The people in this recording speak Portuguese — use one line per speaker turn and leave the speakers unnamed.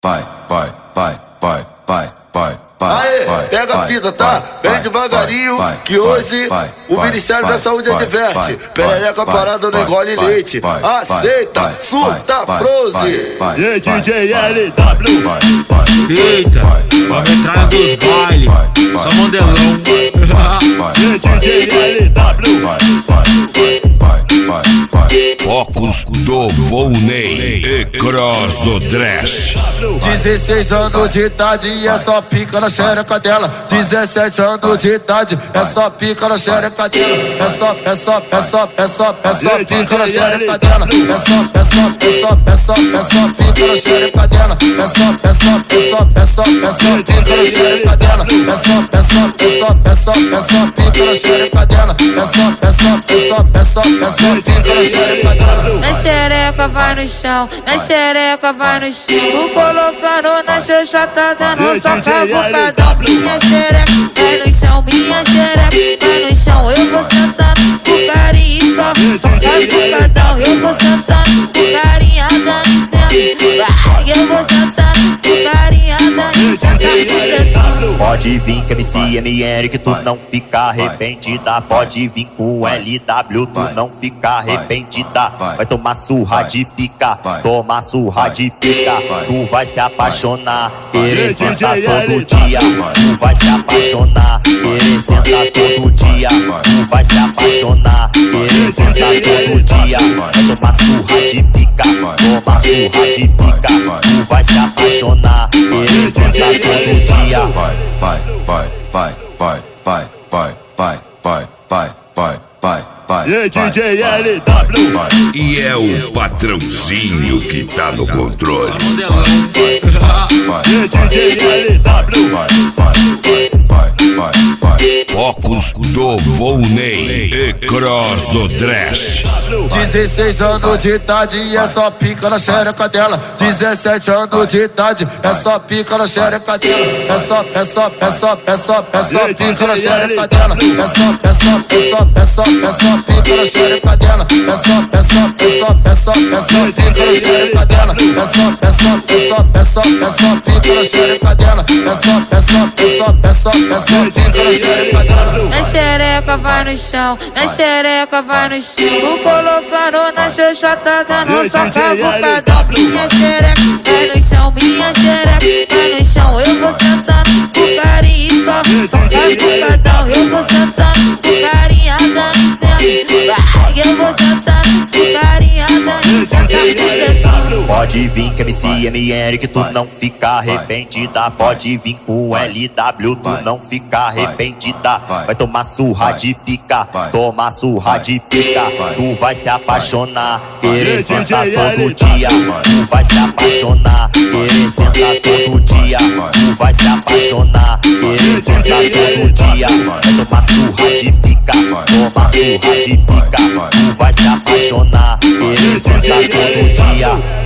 Aê, pega a fita, tá? Vem devagarinho, que hoje o Ministério da Saúde adverte. Perereca parada não engole leite. Aceita, surta, prose.
E aí, DJ LW.
Eita, a metralha dos baile, só modelão.
E aí, DJ LW.
Focos do Volney e Cross do Trash.
16 anos de idade e é só pica na xereca dela. 17 anos de idade, é só pica na xereca dela. É só pica na xereca dela. É só pica na xereca dela. É só pica na xereca dela. É só pica na xereca dela. É só pica na xereca dela.
Minha xereca vai no chão, minha xereca vai no chão. Vou colocando na xoxa, tá dando só cavucadão. Minha xereca vai no chão, minha xereca vai no chão. Eu vou sentando com carinho e só cavucadão. Eu vou sentando com carinho, dando licença. Eu vou sentando com carinho, dando licença.
Pode vir que MCMR que tu não fica arrependida. Pode vir com LW, tu não fica arrependida. Vai tomar surra de pica, tomar surra de pica. Tu vai se apaixonar, querer sentar todo dia. Tu vai se apaixonar, querer sentar todo dia. Tu vai se apaixonar, querer sentar todo dia. Vai tomar surra de pica, tomar surra de pica. Tu vai se apaixonar, querer sentar todo dia.
E aí, DJ LW.
E é o patrãozinho que tá no controle.
E aí, DJ LW.
Focos do Volney e Cross do Trash.
16 anos de idade e é só pica na xereca dela. 17 anos de idade, é só pica na xereca dela. É só pica na xereca dela. É só pica na xereca dela. É só pica na xereca dela. É só pica na xereca dela. É só pica na xereca dela.
Minha xereca vai no chão, minha xereca vai no chão. Vou colocando na xoxa, tá dando só cavucadão. Minha xereca vai no chão, minha xereca vai no chão. Eu vou sentando com carinho e só cavucadão. Eu vou sentando com carinho, dando licença. Eu vou sentando com carinho, dando licença.
Pode vir que MCMR que tu não fica arrependida. Pode vir com LW, tu não fica arrependida. Vai tomar surra de pica, tomar surra de pica. Tu vai se apaixonar, querer sentar todo dia. Tu vai se apaixonar, querer sentar todo dia. Tu vai se apaixonar, querer sentar todo dia. Vai tomar surra de pica, tomar surra de pica. Tu vai se apaixonar, querer sentar todo dia.